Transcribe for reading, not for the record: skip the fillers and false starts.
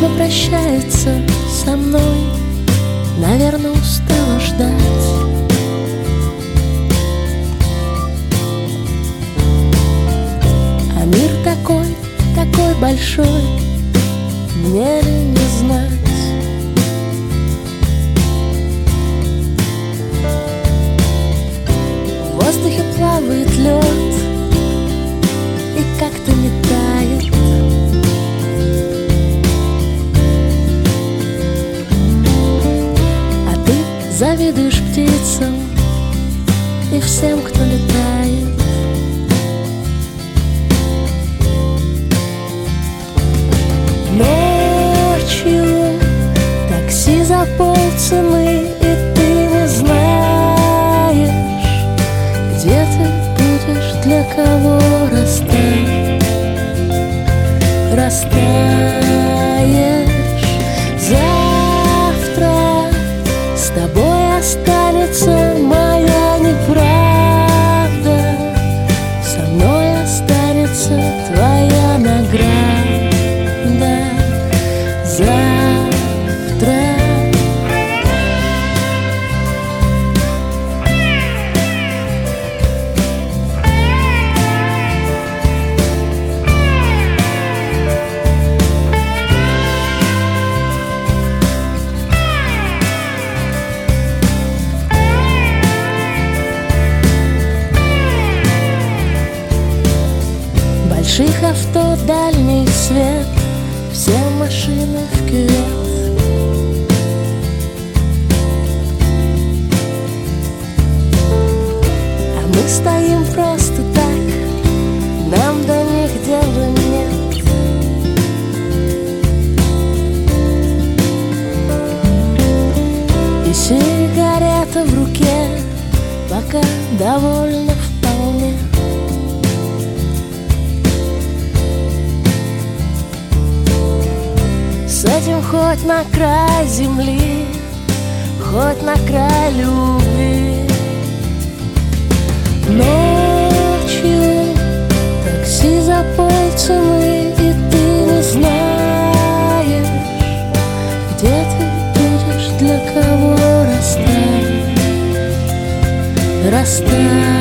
Небо прощается со мной, наверное, устала ждать. А мир такой, такой большой, мне ли не знать? В воздухе плавает лед и как-то не тает. А ты завидуешь птицам и всем, кто летает. Ночью такси за полцены, и ты не знаешь, где ты будешь, для кого растаешь. Завтра с тобой останется моя неправда, со мной останется твоя награда. Завтра больших авто, дальний свет, все машины в кювет. А мы стоим просто так, нам до них дела нет. И сигарета в руке пока довольно вполне. С этим хоть на край земли, хоть на край любви. Ночью такси за полцены, и ты не знаешь, где ты будешь, для кого растаешь.